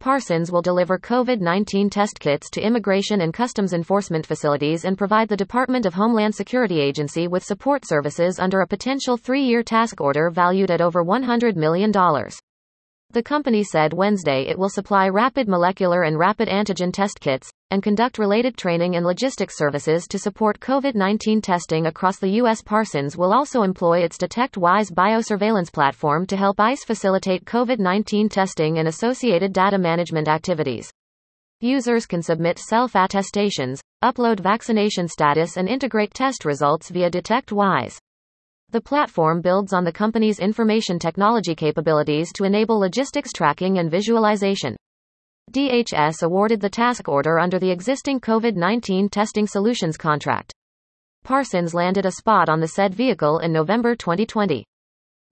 Parsons will deliver COVID-19 test kits to immigration and customs enforcement facilities and provide the Department of Homeland Security agency with support services under a potential 3-year task order valued at over $100 million. The company said Wednesday it will supply rapid molecular and rapid antigen test kits, and conduct related training and logistics services to support COVID-19 testing across the U.S. Parsons will also employ its DetectWise biosurveillance platform to help ICE facilitate COVID-19 testing and associated data management activities. Users can submit self-attestations, upload vaccination status and integrate test results via DetectWise. The platform builds on the company's information technology capabilities to enable logistics tracking and visualization. DHS awarded the task order under the existing COVID-19 testing solutions contract. Parsons landed a spot on the said vehicle in November 2020.